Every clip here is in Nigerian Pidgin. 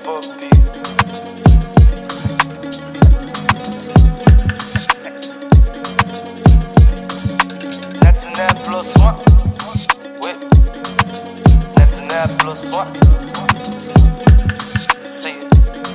Bobby. Net plus one. Oui. Net plus one. See it.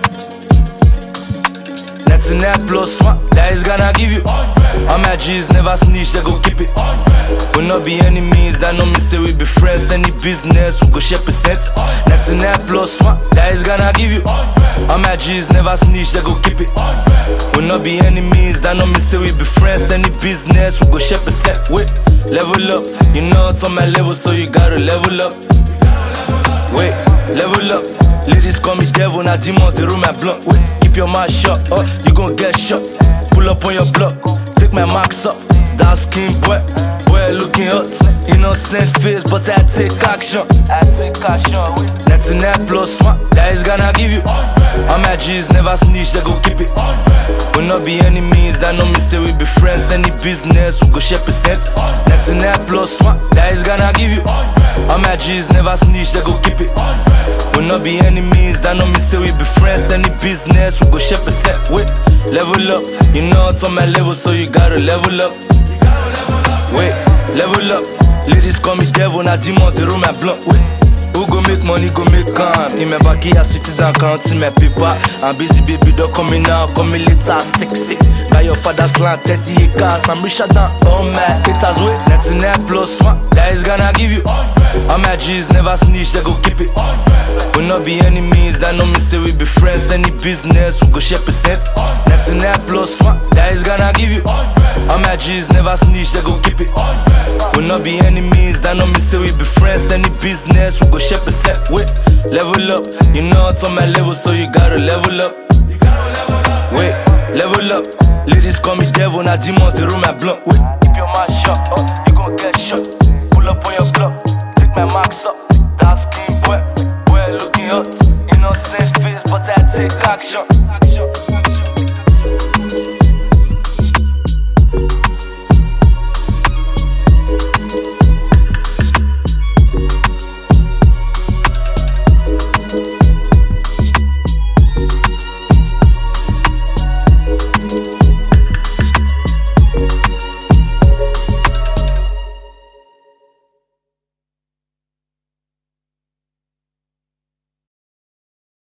Net plus one. That is gonna give you. All my G's never snitch, they go keep it. We'll not be enemies, that know me say we be friends. Any business, we go share percent. Net plus one. That is gonna give you. All my G's never snitch, they go keep it. We'll not be enemies, that know me say we be friends. Any business, we go share percent. Wait. Level up, you know it's on my level, so you gotta level up. Wait, level up. Ladies call me devil, now demons they roll my blunt. Wait, keep your mouth shut, you gon' get shot. Pull up on your block, take my marks up. Dark skin boy, looking hot. Innocent face, but I take action. Net plus one, that is gonna give you. All my G's never snitch, they go keep it. We'll not be enemies, that know me say we be friends. Any business, we go share percent. Net plus one, that is gonna give you. All my G's never snitch, they go keep it. We'll not be enemies, that know me say we be friends. Any business, we go share percent. Wait, level up, you know it's on my level, so you gotta level up. Wait, level up. Ladies call me devil, now demons they roll my blunt. Wait, who go make money, go make calm. In my backyard, sitting down, counting my paper. I'm busy, baby, don't call me now, call me later. Sick. By your father's land, 30 acres. I'm richer than all my haters. Wait, net plus one, that is gonna give you. All my G's never snitch, they go keep it. We'll not be enemies, that know me say we be friends. Any business, we go share percent. Net plus one, that is gonna give you. All my G's never snitch, they go keep it. We'll not be enemies, that know me say we be friends. Any business, we go share percent. Wait, level up, you know it's on my level, so you gotta level up. Wait, level up. Ladies call me devil, now demons they roll my blunt. Wait, keep your mouth shut, you gon' get shot. Pull up on your block, take my marks up. Dark skin boy, looking hot. Innocent face, but I take action.